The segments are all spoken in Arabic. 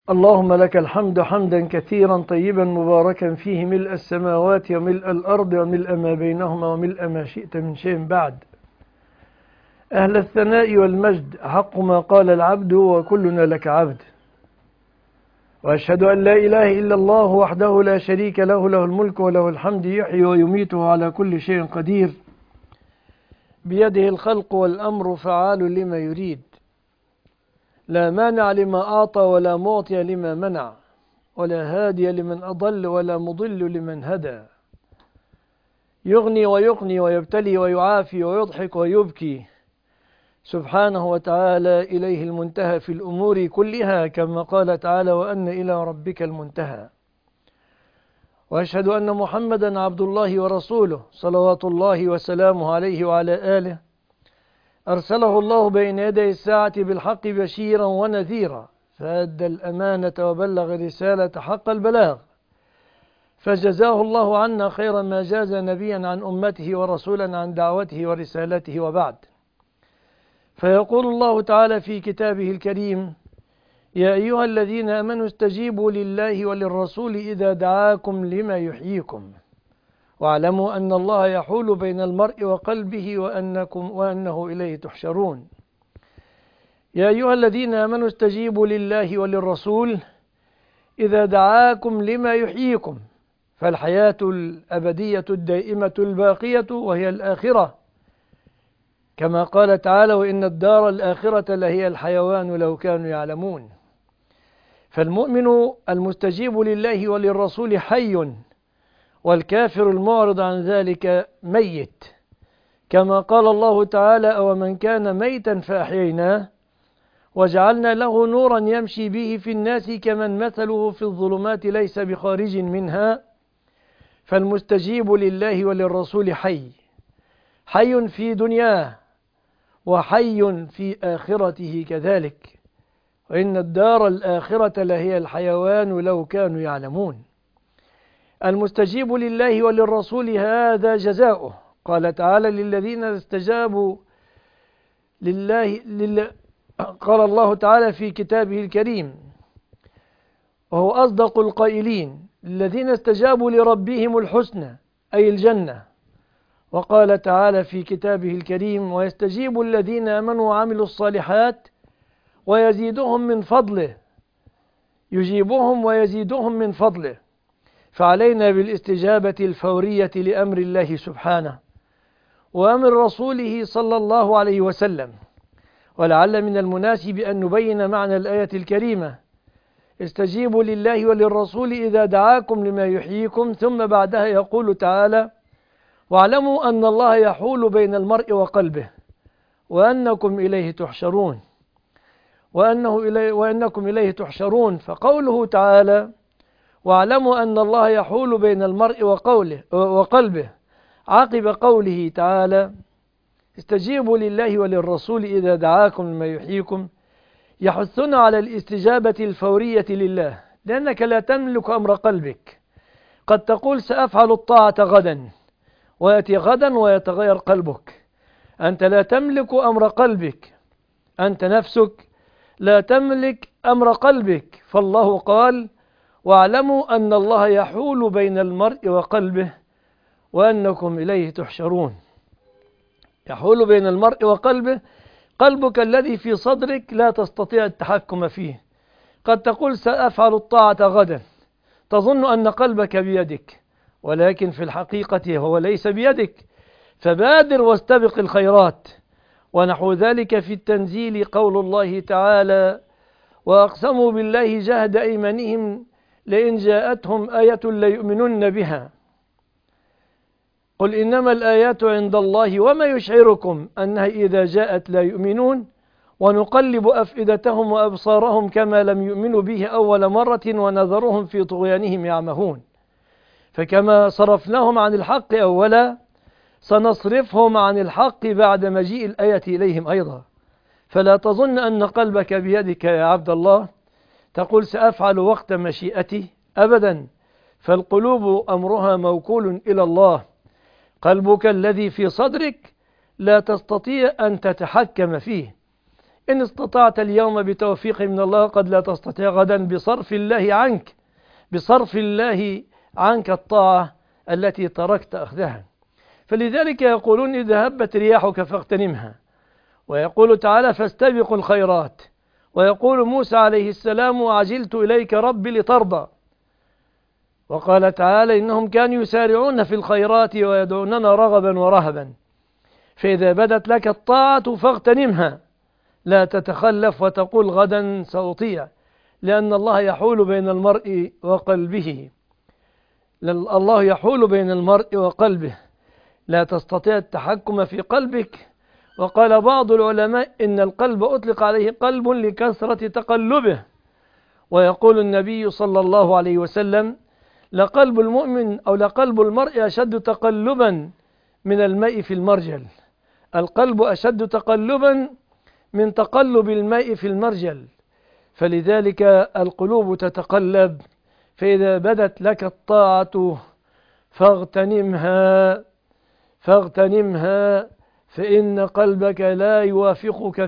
اللهم لك الحمد حمدا كثيرا طيبا مباركا فيه ملء السماوات وملء الأرض وملء ما بينهما وملء ما شئت من شيء بعد. أهل الثناء والمجد حق ما قال العبد وكلنا لك عبد. وأشهد أن لا إله إلا الله وحده لا شريك له، له الملك وله الحمد، يحيي ويميت على كل شيء قدير، بيده الخلق والأمر فعال لما يريد، لا مانع لما أعطى ولا معطي لما منع، ولا هادي لمن أضل ولا مضل لمن هدى، يغني ويقني ويبتلي ويعافي ويضحك ويبكي، سبحانه وتعالى إليه المنتهى في الأمور كلها، كما قال تعالى: وأن إلى ربك المنتهى. وأشهد أن محمدا عبد الله ورسوله صلوات الله وسلامه عليه وعلى آله، أرسله الله بين يدي الساعة بالحق بشيرا ونذيرا، فأدى الأمانة وبلغ رسالة حق البلاغ، فجزاه الله عنا خير ما جاز نبيا عن أمته ورسولا عن دعوته ورسالته. وبعد، فيقول الله تعالى في كتابه الكريم: يا أيها الذين آمنوا استجيبوا لله وللرسول إذا دعاكم لما يحييكم، واعلموا أن الله يحول بين المرء وقلبه وأنه إليه تحشرون. يا أيها الذين آمنوا استجيبوا لله وللرسول إذا دعاكم لما يحييكم، فالحياة الأبدية الدائمة الباقية وهي الآخرة، كما قال تعالى: وإن الدار الآخرة لهي الحيوان لو كانوا يعلمون. فالمؤمن المستجيب لله وللرسول حي، والكافر المعرض عن ذلك ميت، كما قال الله تعالى: أومن كان ميتا فأحييناه وجعلنا له نورا يمشي به في الناس كمن مثله في الظلمات ليس بخارج منها. فالمستجيب لله وللرسول حي، حي في دنياه وحي في آخرته كذلك، وإن الدار الآخرة لهي الحيوان لو كانوا يعلمون. المستجيب لله وللرسول هذا جزاؤه، قال تعالى: للذين استجابوا لله قال الله تعالى في كتابه الكريم وهو أصدق القائلين: الذين استجابوا لربهم الحسنى، أي الجنة. وقال تعالى في كتابه الكريم: ويستجيب الذين آمنوا وعملوا الصالحات ويزيدهم من فضله، يجيبهم ويزيدهم من فضله. فعلينا بالاستجابة الفورية لأمر الله سبحانه وأمر رسوله صلى الله عليه وسلم. ولعل من المناسب أن نبين معنى الآية الكريمة: استجيبوا لله وللرسول إذا دعاكم لما يحييكم، ثم بعدها يقول تعالى: واعلموا أن الله يحول بين المرء وقلبه وأنكم إليه تحشرون، وأنكم إليه تحشرون. فقوله تعالى: واعلموا أن الله يحول بين المرء وقلبه، عقب قوله تعالى: استجيبوا لله وللرسول إذا دعاكم لما يحييكم، يحثنا على الاستجابة الفورية لله، لأنك لا تملك أمر قلبك. قد تقول: سأفعل الطاعة غدا، ويأتي غدا ويتغير قلبك. أنت لا تملك أمر قلبك، أنت نفسك لا تملك أمر قلبك. فالله قال: واعلموا أن الله يحول بين المرء وقلبه وأنكم إليه تحشرون. يحول بين المرء وقلبه، قلبك الذي في صدرك لا تستطيع التحكم فيه. قد تقول: سأفعل الطاعة غدا، تظن أن قلبك بيدك، ولكن في الحقيقة هو ليس بيدك. فبادر واستبق الخيرات. ونحو ذلك في التنزيل قول الله تعالى: وأقسموا بالله جهد أيمانهم لئن جاءتهم آية ليؤمنن بها، قل إنما الآيات عند الله وما يشعركم أنها إذا جاءت لا يؤمنون، ونقلب أفئدتهم وأبصارهم كما لم يؤمنوا به أول مرة ونذرهم في طغيانهم يعمهون. فكما صرفناهم عن الحق أولا، سنصرفهم عن الحق بعد مجيء الآية إليهم أيضا. فلا تظن أن قلبك بيدك يا عبد الله، تقول: سأفعل وقت مشيئتي، أبدا. فالقلوب أمرها موكول إلى الله. قلبك الذي في صدرك لا تستطيع أن تتحكم فيه، إن استطعت اليوم بتوفيق من الله قد لا تستطيع غدا بصرف الله عنك الطاعة التي تركت أخذها. فلذلك يقولون إذا هبت رياحك فاغتنمها، ويقول تعالى فاستبقوا الخيرات، ويقول موسى عليه السلام وعجلت إليك ربي لترضى، وقال تعالى إنهم كانوا يسارعون في الخيرات ويدعوننا رغبا ورهبا. فإذا بدت لك الطاعة فاغتنمها، لا تتخلف وتقول غدا سأطيع، لأن الله يحول بين المرء وقلبه. الله يحول بين المرء وقلبه، لا تستطيع التحكم في قلبك. وقال بعض العلماء إن القلب أطلق عليه قلب لكثرة تقلبه، ويقول النبي صلى الله عليه وسلم لقلب المؤمن أو لقلب المرء أشد تقلبا من الماء في المرجل. القلب أشد تقلبا من تقلب الماء في المرجل، فلذلك القلوب تتقلب. فإذا بدت لك الطاعة فاغتنمها فإن قلبك لا يوافقك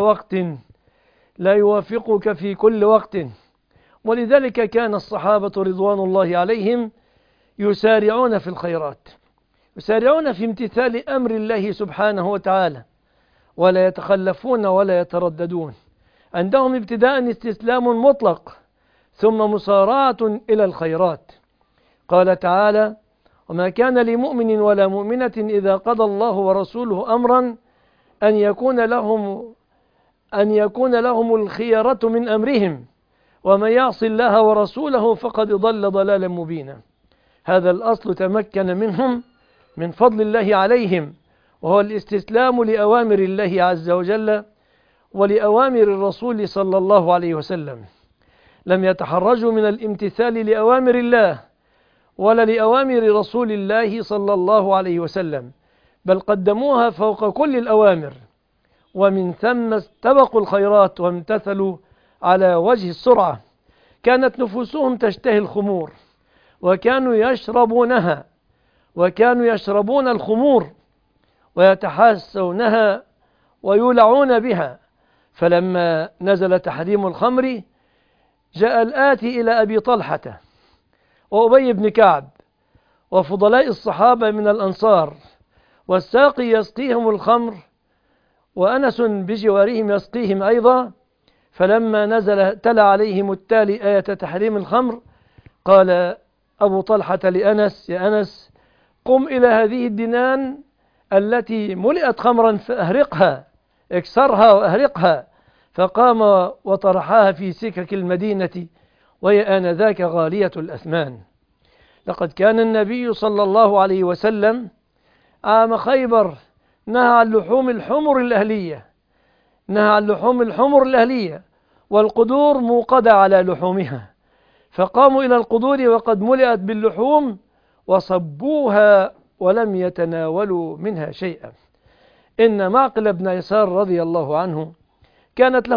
في كل وقت. ولذلك كان الصحابة رضوان الله عليهم يسارعون في الخيرات، يسارعون في امتثال أمر الله سبحانه وتعالى، ولا يتخلفون ولا يترددون. عندهم ابتداء استسلام مطلق، ثم مسارعة إلى الخيرات. قال تعالى وما كان لمؤمن ولا مؤمنة إذا قضى الله ورسوله أمرا أن يكون لهم الخيرة من أمرهم ومن يعص الله ورسوله فقد ضل ضلالا مبينا. هذا الأصل تمكن منهم من فضل الله عليهم، وهو الاستسلام لأوامر الله عز وجل ولأوامر الرسول صلى الله عليه وسلم. لم يتحرجوا من الامتثال لأوامر الله ولا لأوامر رسول الله صلى الله عليه وسلم، بل قدموها فوق كل الأوامر، ومن ثم استبقوا الخيرات وامتثلوا على وجه السرعة. كانت نفوسهم تشتهي الخمور، وكانوا يشربون الخمور ويتحاسونها ويولعون بها. فلما نزل تحريم الخمر جاء الآتي إلى أبي طلحة وأبي بن كعب وفضلاء الصحابة من الأنصار، والساقي يسقيهم الخمر وأنس بجوارهم يسقيهم أيضا. فلما نزل تلا عليهم التالي آية تحريم الخمر قال أبو طلحة لأنس يا أنس قم إلى هذه الدنان التي ملئت خمرا فأهرقها، اكسرها وأهرقها. فقام وطرحها في سكك المدينة وهي آنذاك غالية الأثمان. لقد كان النبي صلى الله عليه وسلم عام خيبر نهى عن لحوم الحمر الأهلية والقدور موقدة على لحومها، فقاموا إلى القدور وقد ملئت باللحوم وصبوها ولم يتناولوا منها شيئا. إن معقل بن يسار رضي الله عنه كانت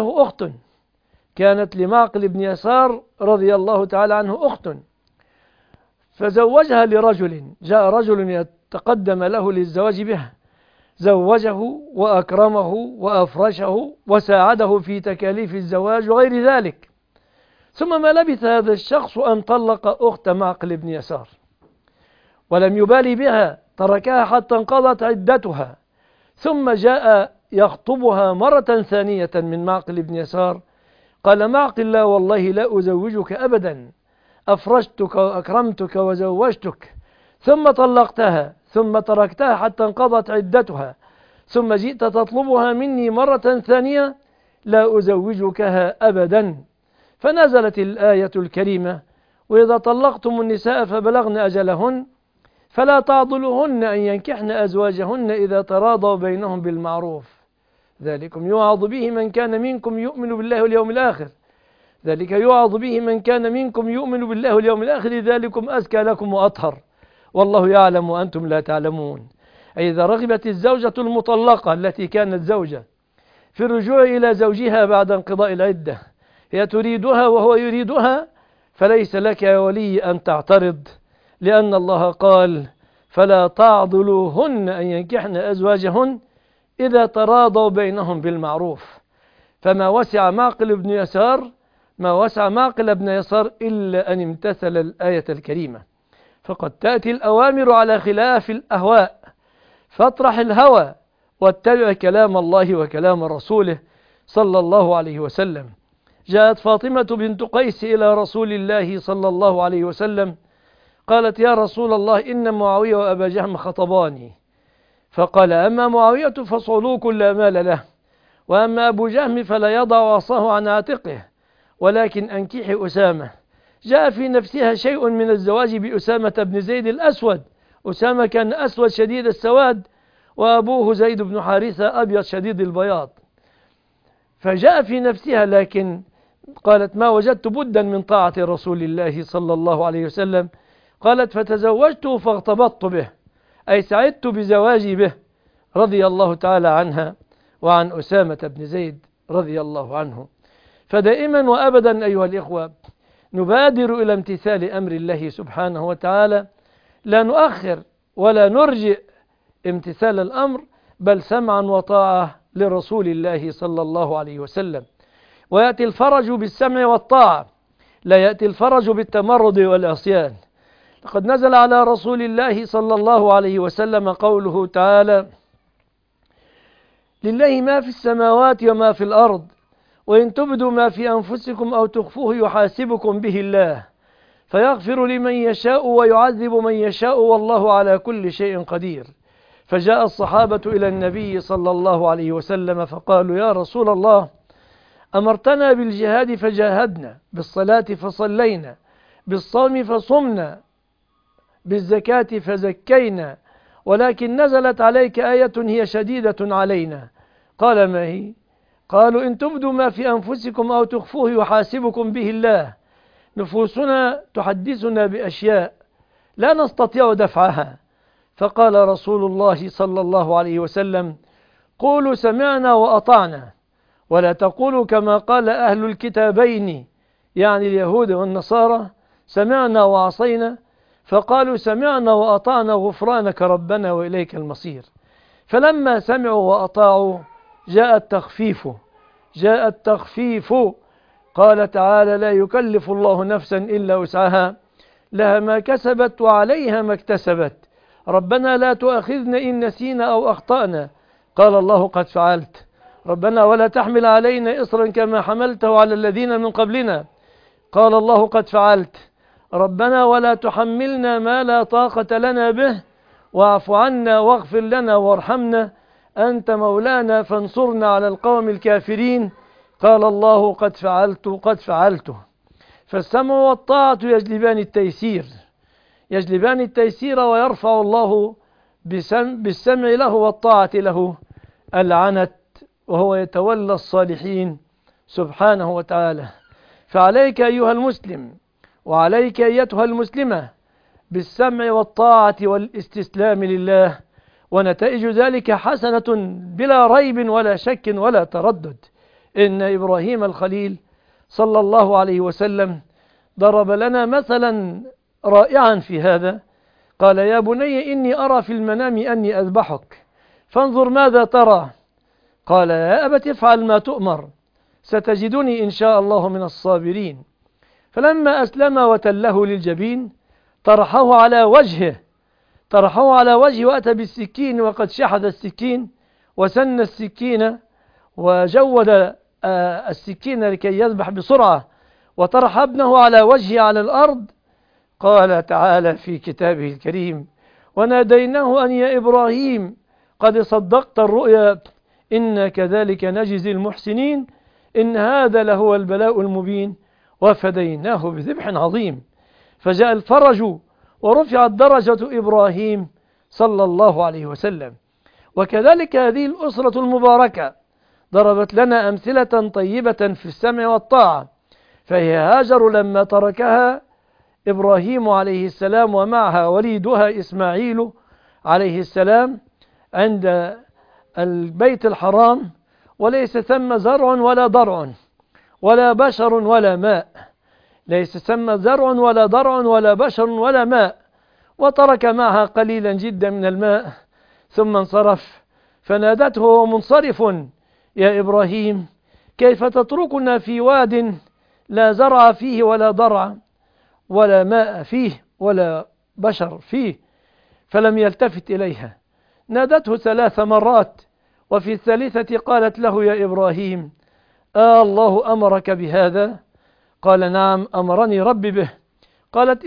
لمعقل بن يسار رضي الله تعالى عنه أخت، فزوجها لرجل، جاء رجل يتقدم له للزواج بها، زوجه وأكرمه وأفرشه وساعده في تكاليف الزواج وغير ذلك. ثم ما لبث هذا الشخص أن طلق أخت معقل بن يسار ولم يبالي بها، تركها حتى انقضت عدتها، ثم جاء يخطبها مرة ثانية من معقل بن يسار. قال معقل لا والله لا أزوجك أبدا، أفرشتك وأكرمتك وزوجتك، ثم طلقتها ثم تركتها حتى انقضت عدتها، ثم جئت تطلبها مني مرة ثانية، لا أزوجكها أبدا. فنزلت الآية الكريمة وإذا طلقتم النساء فبلغن أجلهن فلا تعضلوهن أن ينكحن أزواجهن إذا تراضوا بينهم بالمعروف، ذلكم يوعظ به من كان منكم يؤمن بالله واليوم الآخر، ذلكم أزكى لكم وأطهر والله يعلم وأنتم لا تعلمون. أي إذا رغبت الزوجة المطلقة التي كانت زوجة في الرجوع إلى زوجها بعد انقضاء العدة، هي تريدها وهو يريدها، فليس لك يا ولي أن تعترض، لأن الله قال فلا تعضلوهن أن ينكحن أزواجهن إذا تراضوا بينهم بالمعروف. فما وسع معقل بن يسار ما وسع معقل بن يسار إلا أن امتثل الآية الكريمة. فقد تأتي الأوامر على خلاف الأهواء، فاطرح الهوى واتبع كلام الله وكلام رسوله صلى الله عليه وسلم. جاءت فاطمة بنت قيس إلى رسول الله صلى الله عليه وسلم قالت: يا رسول الله، إن معاوية وأبا جهم خطباني. فقال: أما معاوية فصعلوك لا مال له، وأما أبو جهم فلا يضع عصاه عن عاتقه، ولكن أنكحي أسامة. جاء في نفسها شيء من الزواج بأسامة بن زيد الأسود. أسامة كان أسود شديد السواد، وأبوه زيد بن حارثة أبيض شديد البياض. فجاء في نفسها، لكن قالت: ما وجدت بدا من طاعة رسول الله صلى الله عليه وسلم. قالت: فتزوجته فاغتبطت به، أي سعدت بزواجي به، رضي الله تعالى عنها وعن أسامة بن زيد رضي الله عنه. فدائما وأبدا أيها الإخوة نبادر إلى امتثال أمر الله سبحانه وتعالى، لا نؤخر ولا نرجئ امتثال الأمر، بل سمعا وطاعة لرسول الله صلى الله عليه وسلم. ويأتي الفرج بالسمع والطاعة، لا يأتي الفرج بالتمرد والعصيان. لقد نزل على رسول الله صلى الله عليه وسلم قوله تعالى: لله ما في السماوات وما في الأرض، وإن تبدوا ما في أنفسكم أو تخفوه يحاسبكم به الله، فيغفر لمن يشاء ويعذب من يشاء، والله على كل شيء قدير. فجاء الصحابة إلى النبي صلى الله عليه وسلم فقالوا: يا رسول الله، أمرتنا بالجهاد فجاهدنا، بالصلاة فصلينا، بالصوم فصمنا، بالزكاة فزكينا، ولكن نزلت عليك آية هي شديدة علينا. قال: ما هي؟ قالوا: إن تبدوا ما في أنفسكم أو تخفوه يحاسبكم به الله. نفوسنا تحدثنا بأشياء لا نستطيع دفعها. فقال رسول الله صلى الله عليه وسلم: قولوا سمعنا وأطعنا، ولا تقولوا كما قال أهل الكتابين، يعني اليهود والنصارى، سمعنا وعصينا، فقالوا سمعنا وأطعنا غفرانك ربنا وإليك المصير. فلما سمعوا وأطاعوا جاء التخفيف. قال تعالى: لا يكلف الله نفسا إلا وسعها، لها ما كسبت وعليها ما اكتسبت، ربنا لا تؤاخذنا إن نسينا أو أخطأنا. قال الله: قد فعلت. ربنا ولا تحمل علينا إصرا كما حملته على الذين من قبلنا. قال الله: قد فعلت. ربنا ولا تحملنا ما لا طاقة لنا به، واعف عنا واغفر لنا وارحمنا، أنت مولانا فانصرنا على القوم الكافرين. قال الله: قد فعلت. فالسمع والطاعة يجلبان التيسير، ويرفع الله بالسمع له والطاعة له العنت، وهو يتولى الصالحين سبحانه وتعالى. فعليك أيها المسلم، وعليك أيتها المسلمة، بالسمع والطاعة والاستسلام لله، ونتائج ذلك حسنة بلا ريب ولا شك ولا تردد. إن إبراهيم الخليل صلى الله عليه وسلم ضرب لنا مثلا رائعا في هذا. قال: يا بني إني أرى في المنام أني أذبحك فانظر ماذا ترى. قال: يا أبت افعل ما تؤمر ستجدني إن شاء الله من الصابرين. فلما أسلم وتله للجبين طرحه على وجهه وأتى بالسكين، وقد شحذ السكين وسن السكين وجود السكين لكي يذبح بسرعة، وطرح ابنه على وجهه على الأرض. قال تعالى في كتابه الكريم: وناديناه أن يا إبراهيم قد صدقت الرؤيا إنا كذلك نجزي المحسنين إن هذا لهو البلاء المبين وفديناه بذبح عظيم. فجاء الفرج ورفعت درجة إبراهيم صلى الله عليه وسلم. وكذلك هذه الأسرة المباركة ضربت لنا أمثلة طيبة في السمع والطاعة. فهي هاجر لما تركها إبراهيم عليه السلام ومعها وليدها إسماعيل عليه السلام عند البيت الحرام، وليس ثم زرع ولا ضرع ولا بشر ولا ماء، ليس ثم زرع ولا ضرع ولا بشر ولا ماء، وترك معها قليلا جدا من الماء ثم انصرف. فنادته وهو منصرف: يا إبراهيم كيف تتركنا في واد لا زرع فيه ولا ضرع ولا ماء فيه ولا بشر فيه؟ فلم يلتفت إليها. نادته 3 مرات، وفي الثالثة قالت له: يا إبراهيم، الله أمرك بهذا؟ قال: نعم، أمرني ربي به. قالت: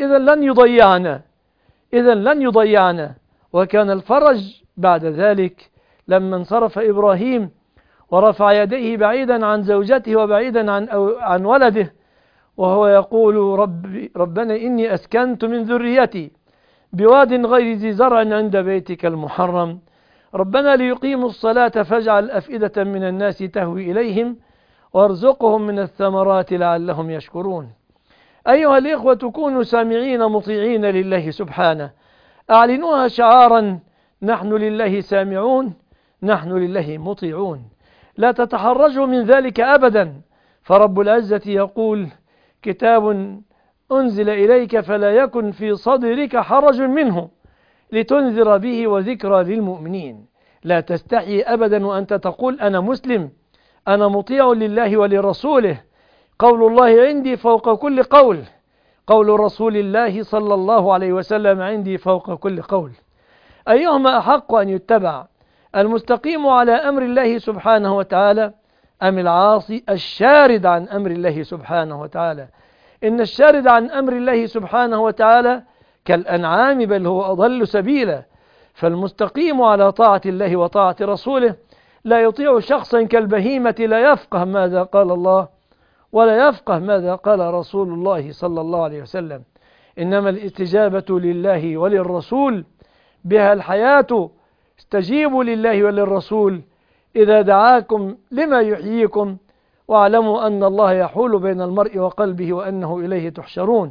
إذن لن يضيعنا. وكان الفرج بعد ذلك لما انصرف إبراهيم ورفع يديه بعيدا عن زوجته وبعيدا عن ولده، وهو يقول: ربنا إني أسكنت من ذريتي بواد غير ذي زرع عند بيتك المحرم، ربنا ليقيموا الصلاة فاجعل أفئدة من الناس تهوي إليهم وارزقهم من الثمرات لعلهم يشكرون. أيها الإخوة، كونوا سامعين مطيعين لله سبحانه، أعلنوها شعارا: نحن لله سامعون، نحن لله مطيعون. لا تتحرجوا من ذلك أبدا، فرب العزة يقول: كتاب أنزل إليك فلا يكن في صدرك حرج منه لتنذر به وذكرى للمؤمنين. لا تستحي أبدا وأنت تقول: أنا مسلم، أنا مطيع لله ولرسوله، قول الله عندي فوق كل قول، قول رسول الله صلى الله عليه وسلم عندي فوق كل قول. أيهما أحق أن يتبع، المستقيم على أمر الله سبحانه وتعالى أم العاصي الشارد عن أمر الله سبحانه وتعالى؟ إن الشارد عن أمر الله سبحانه وتعالى كالأنعام، بل هو أضل سبيلا. فالمستقيم على طاعة الله وطاعة رسوله لا يطيع شخصا كالبهيمة لا يفقه ماذا قال الله ولا يفقه ماذا قال رسول الله صلى الله عليه وسلم. إنما الاستجابة لله وللرسول بها الحياة. استجيبوا لله وللرسول إذا دعاكم لما يحييكم، واعلموا أن الله يحول بين المرء وقلبه وأنه إليه تحشرون.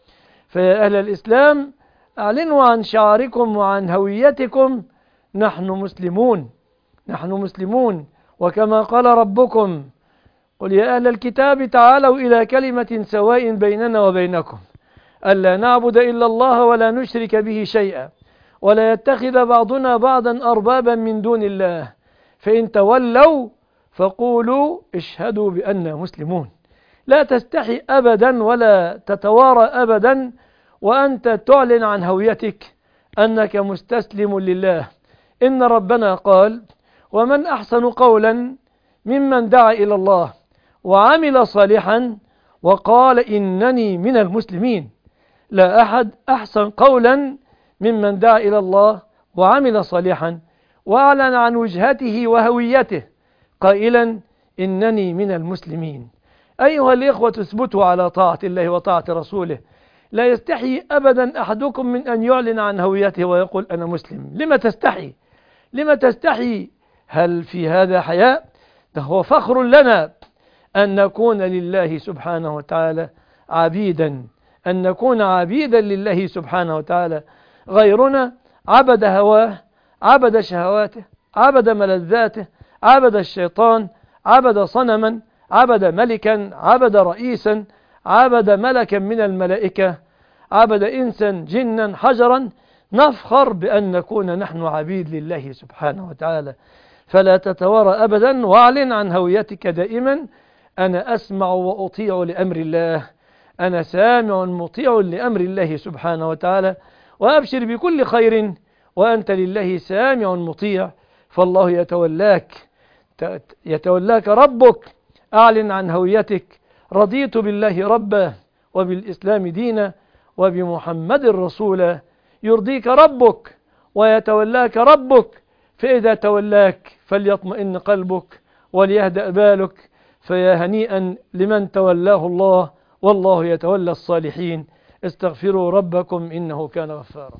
فيا أهل الإسلام، أعلنوا عن شعاركم وعن هويتكم: نحن مسلمون، نحن مسلمون. وكما قال ربكم: قل يا أهل الكتاب تعالوا إلى كلمة سواء بيننا وبينكم ألا نعبد إلا الله ولا نشرك به شيئا ولا يتخذ بعضنا بعضا أربابا من دون الله فإن تولوا فقولوا اشهدوا بأننا مسلمون. لا تستحي أبدا ولا تتوارى أبدا وأنت تعلن عن هويتك أنك مستسلم لله. إن ربنا قال: ومن أحسن قولا ممن دعا إلى الله وعمل صالحا وقال إنني من المسلمين. لا أحد أحسن قولا ممن دعا إلى الله وعمل صالحا وأعلن عن وجهته وهويته قائلا إنني من المسلمين. أيها الإخوة، اثبتوا على طاعة الله وطاعة رسوله. لا يستحي أبدا أحدكم من أن يعلن عن هويته ويقول أنا مسلم. لما تستحي؟ لما تستحي؟ هل في هذا حياء؟ ده هو فخر لنا أن نكون لله سبحانه وتعالى عبيدا، أن نكون عبيدا لله سبحانه وتعالى. غيرنا عبد هواه، عبد شهواته، عبد ملذاته، عبد الشيطان، عبد صنما، عبد ملكا، عبد رئيسا، عبد ملكا من الملائكة، عبد إنسا، جنا، حجرا. نفخر بأن نكون نحن عبيد لله سبحانه وتعالى. فلا تتوارى أبدا، واعلن عن هويتك دائما: أنا أسمع وأطيع لأمر الله، أنا سامع مطيع لأمر الله سبحانه وتعالى. وأبشر بكل خير وأنت لله سامع مطيع، فالله يتولاك ربك. أعلن عن هويتك: رضيت بالله ربا وبالإسلام دينا وبمحمد رسولا. يرضيك ربك ويتولاك ربك، فإذا تولاك فليطمئن قلبك وليهدأ بالك. فيا هنيئا لمن تولاه الله، والله يتولى الصالحين. استغفروا ربكم إنه كان غفارا.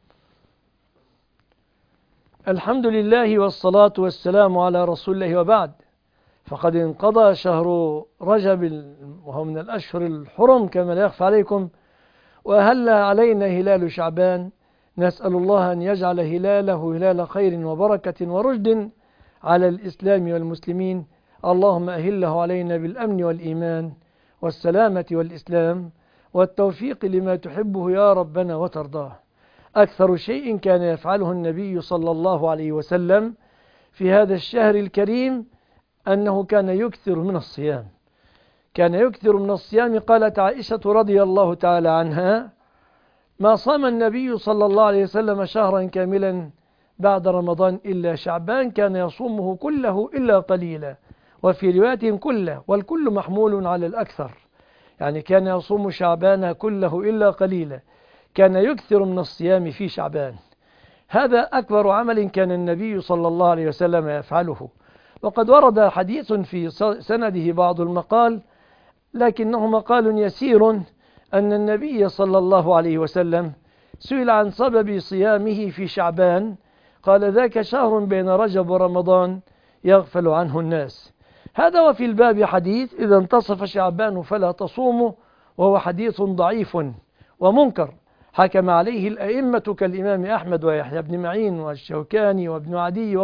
الحمد لله والصلاة والسلام على رسول الله، وبعد. فقد انقضى شهر رجب وهو من الأشهر الحرم كما لا يخفى عليكم، وأهل علينا هلال شعبان. نسأل الله أن يجعل هلاله هلال خير وبركة ورشد على الإسلام والمسلمين. اللهم أهله علينا بالأمن والإيمان والسلامة والإسلام والتوفيق لما تحبه يا ربنا وترضاه. أكثر شيء كان يفعله النبي صلى الله عليه وسلم في هذا الشهر الكريم أنه كان يكثر من الصيام، كان يكثر من الصيام. قالت عائشة رضي الله تعالى عنها: ما صام النبي صلى الله عليه وسلم شهرا كاملا بعد رمضان إلا شعبان، كان يصومه كله إلا قليلا، وفي رواية كله، والكل محمول على الأكثر، يعني كان يصوم شعبان كله إلا قليلا، كان يكثر من الصيام في شعبان. هذا أكبر عمل كان النبي صلى الله عليه وسلم يفعله. وقد ورد حديث في سنده بعض المقال، لكنه مقال يسير، أن النبي صلى الله عليه وسلم سئل عن سبب صيامه في شعبان، قال: ذاك شهر بين رجب ورمضان يغفل عنه الناس. هذا وفي الباب حديث: إذا انتصف شعبان فلا تصوموا، وهو حديث ضعيف ومنكر، حكم عليه الأئمة كالإمام أحمد ويحيى بن معين والشوكاني وابن عدي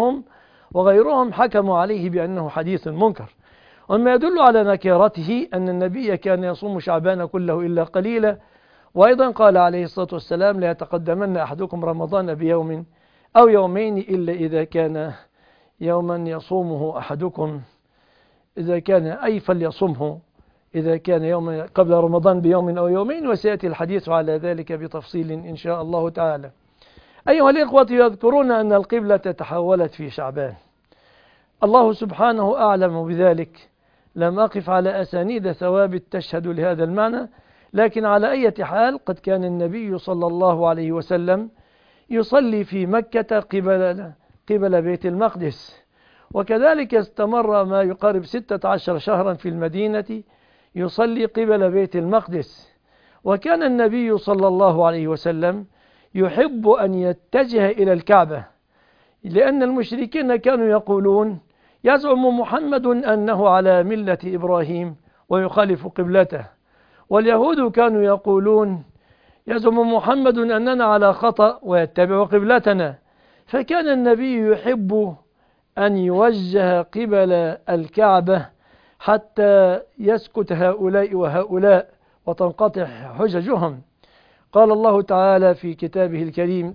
وغيرهم حكموا عليه بأنه حديث منكر. وما يدل على نكارته أن النبي كان يصوم شعبان كله إلا قليلا. وأيضا قال عليه الصلاة والسلام: لا يتقدمن أحدكم رمضان بيوم أو يومين إلا إذا كان يوما يصومه أحدكم، إذا كان أي فليصمه إذا كان يوم قبل رمضان بيوم أو يومين، وسيأتي الحديث على ذلك بتفصيل إن شاء الله تعالى. أيها الإخوة، يذكرون أن القبلة تحولت في شعبان. الله سبحانه أعلم بذلك، لم أقف على أسانيد ثوابت تشهد لهذا المعنى، لكن على أي حال قد كان النبي صلى الله عليه وسلم يصلي في مكة قبل بيت المقدس، وكذلك استمر ما يقارب 16 شهرا في المدينة يصلي قبل بيت المقدس. وكان النبي صلى الله عليه وسلم يحب أن يتجه إلى الكعبة، لأن المشركين كانوا يقولون: يزعم محمد أنه على ملة إبراهيم ويخالف قبلته، واليهود كانوا يقولون: يزعم محمد أننا على خطأ ويتبع قبلتنا. فكان النبي يحب أن يوجه قبل الكعبة حتى يسكت هؤلاء وهؤلاء وتنقطع حججهم. قال الله تعالى في كتابه الكريم: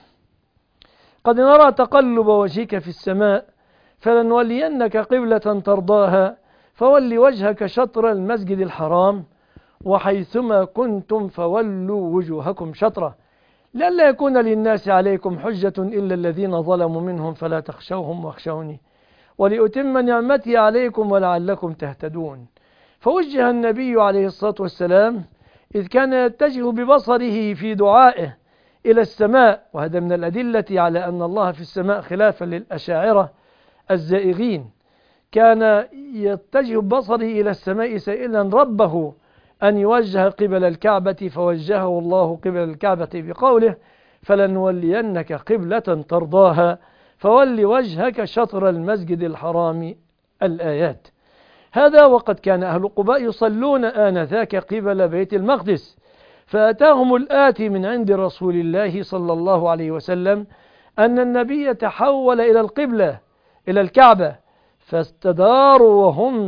قد نرى تقلب وجهك في السماء فلنولينك قبلة ترضاها فول وجهك شطر المسجد الحرام وحيثما كنتم فولوا وجوهكم شطره لئلا يكون للناس عليكم حجة إلا الذين ظلموا منهم فلا تخشوهم واخشوني ولأتم نعمتي عليكم ولعلكم تهتدون. فوجه النبي عليه الصلاة والسلام إذ كان يتجه ببصره في دعائه إلى السماء، وهذا من الأدلة على أن الله في السماء خلافا للأشاعرة الزائغين، كان يتجه ببصره إلى السماء سائلا ربه أن يوجه قبل الكعبة، فوجهه الله قبل الكعبة بقوله: فلنولينك قبلة ترضاها فول وجهك شطر المسجد الحرام. الآيات. هذا وقد كان أهل قباء يصلون آنذاك قبل بيت المقدس، فأتاهم الآتي من عند رسول الله صلى الله عليه وسلم أن النبي تحول إلى القبلة إلى الكعبة، فاستداروا وهم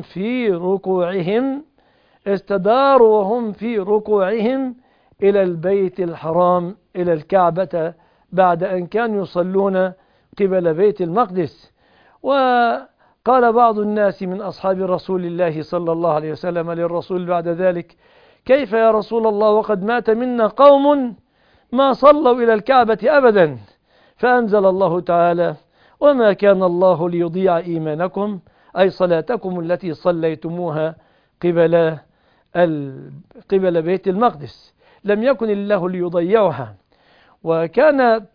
في ركوعهم إلى البيت الحرام إلى الكعبة بعد أن كانوا يصلون قبل بيت المقدس. وقال بعض الناس من أصحاب رسول الله صلى الله عليه وسلم للرسول بعد ذلك: كيف يا رسول الله وقد مات منا قوم ما صلوا إلى الكعبة أبدا؟ فأنزل الله تعالى: وما كان الله ليضيع إيمانكم، أي صلاتكم التي صليتموها قبل بيت المقدس، لم يكن الله ليضيعها. وكان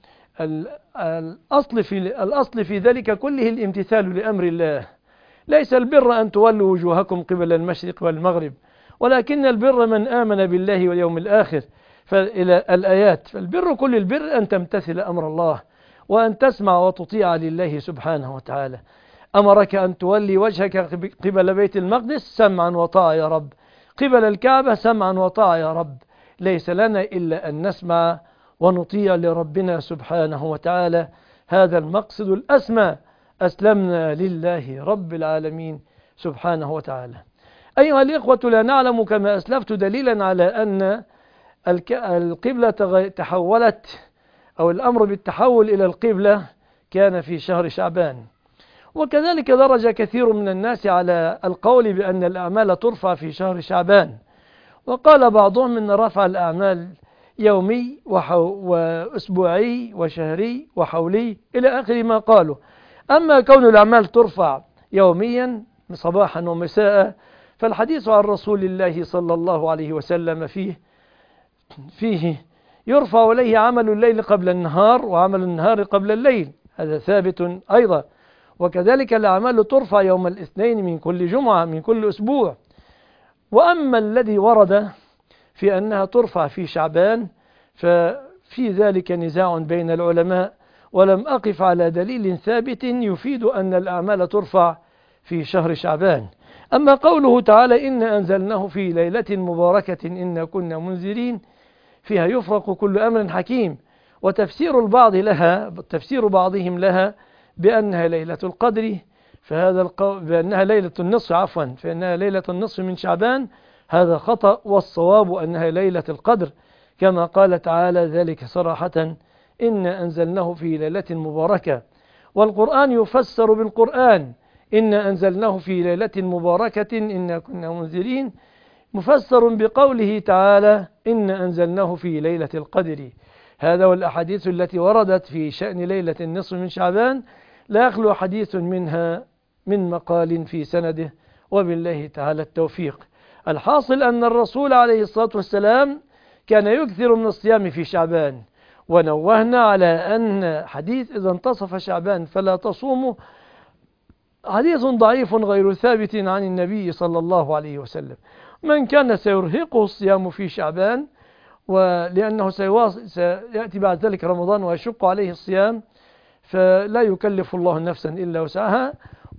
الأصل في ذلك كله الامتثال لأمر الله. ليس البر أن تولوا وجوهكم قبل المشرق والمغرب، ولكن البر من آمن بالله واليوم الآخر. فإلى الآيات. فالبر كل البر أن تمتثل أمر الله وأن تسمع وتطيع لله سبحانه وتعالى. أمرك أن تولي وجهك قبل بيت المقدس، سمعا وطاعة يا رب. قبل الكعبة، سمعا وطاعة يا رب. ليس لنا إلا أن نسمع ونطيع لربنا سبحانه وتعالى. هذا المقصد الأسمى. أسلمنا لله رب العالمين سبحانه وتعالى. أيها الإخوة، لا نعلم كما أسلفت دليلا على أن القبلة تحولت، أو الأمر بالتحول إلى القبلة كان في شهر شعبان. وكذلك درج كثير من الناس على القول بأن الأعمال ترفع في شهر شعبان، وقال بعضهم أن رفع الأعمال يومي وأسبوعي وشهري وحولي إلى آخر ما قالوا. أما كون الأعمال ترفع يوميا صباحا ومساء فالحديث عن رسول الله صلى الله عليه وسلم فيه يرفع إليه عمل الليل قبل النهار وعمل النهار قبل الليل، هذا ثابت أيضا. وكذلك الأعمال ترفع يوم الاثنين من كل جمعة من كل أسبوع. وأما الذي ورد في أنها ترفع في شعبان ففي ذلك نزاع بين العلماء، ولم أقف على دليل ثابت يفيد أن الأعمال ترفع في شهر شعبان. أما قوله تعالى إنا أنزلناه في ليلة مباركة إنا كنا منذرين فيها يفرق كل أمر حكيم، وتفسير تفسير بعضهم لها بأنها ليلة القدر، فهذا بأنها ليلة النصف فإنها ليلة النصف من شعبان، هذا خطأ، والصواب أنها ليلة القدر كما قال تعالى ذلك صراحة إنا أنزلناه في ليلة مباركة. والقرآن يفسر بالقرآن، إنا أنزلناه في ليلة مباركة إنا كنا منذرين، مفسر بقوله تعالى إنا أنزلناه في ليلة القدر. هذا والأحاديث التي وردت في شأن ليلة النصف من شعبان لا يخلو حديث منها من مقال في سنده، وبالله تعالى التوفيق. الحاصل أن الرسول عليه الصلاة والسلام كان يكثر من الصيام في شعبان، ونوهنا على أن حديث إذا انتصف شعبان فلا تصوموا حديث ضعيف غير ثابت عن النبي صلى الله عليه وسلم. من كان سيرهقه الصيام في شعبان ولأنه سيأتي بعد ذلك رمضان ويشق عليه الصيام فلا يكلف الله نفسا إلا وسعها،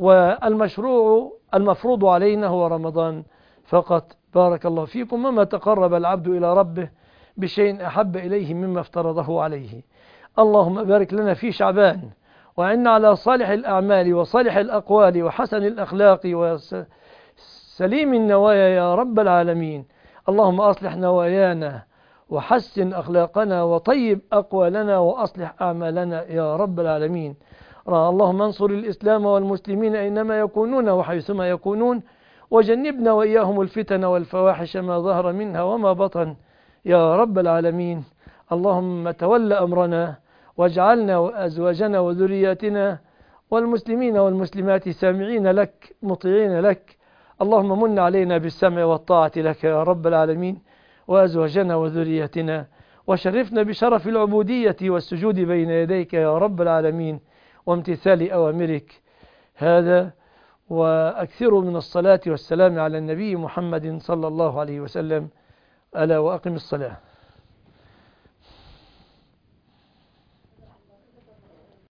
المفروض علينا هو رمضان فقط. بارك الله فيكم. وما تقرب العبد إلى ربه بشيء أحب إليه مما افترضه عليه. اللهم بارك لنا في شعبان، وعنا على صالح الأعمال وصالح الأقوال وحسن الأخلاق وسليم النوايا يا رب العالمين. اللهم أصلح نوايانا وحسن أخلاقنا وطيب أقوالنا وأصلح أعمالنا يا رب العالمين. اللهم انصر الإسلام والمسلمين أينما يكونون وحيثما يكونون، وجنبنا وإياهم الفتن والفواحش ما ظهر منها وما بطن يا رب العالمين. اللهم تول أمرنا واجعلنا وأزواجنا وذرياتنا والمسلمين والمسلمات سامعين لك مطيعين لك. اللهم من علينا بالسمع والطاعة لك يا رب العالمين، وأزواجنا وذرياتنا، وشرفنا بشرف العبودية والسجود بين يديك يا رب العالمين وامتثال أوامرك. هذا وأكثروا من الصلاة والسلام على النبي محمد صلى الله عليه وسلم. ألا وأقم الصلاة.